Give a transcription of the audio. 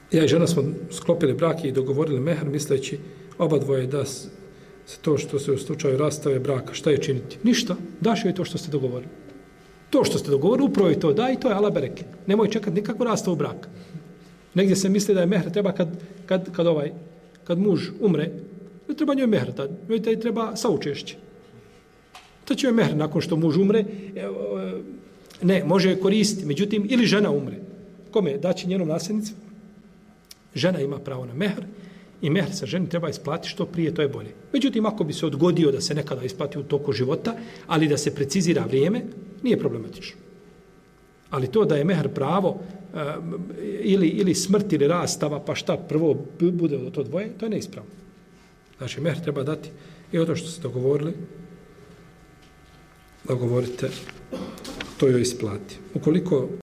Ja i žena smo sklopili brak i dogovorili mehr, misleći oba dvoje da se to što se u slučaju rastave braka, šta je činiti? Ništa, daš joj to što ste dogovorili. To što ste dogovorili, upravo je to, da i to je ala bereke. Nemoj čekati nikakvu rastavu braka. Negdje se misli da je mehr treba kad muž umre, ne treba njoj mehr, njoj treba saučešće. To će joj mehr nakon što muž umre, ne, može je koristiti, međutim, ili žena umre. Kome? Daći njenom nasljednicu? Žena ima pravo na mehr i mehr sa ženi treba isplatiti što prije, to je bolje. Međutim, ako bi se odgodio da se nekada isplati u toku života, ali da se precizira vrijeme, nije problematično. Ali to da je mehr pravo ili smrt ili rastava, pa šta prvo bude od to dvoje, to je neispravno. Znači, mehr treba dati i o to što ste dogovorite, to joj isplati. Ukoliko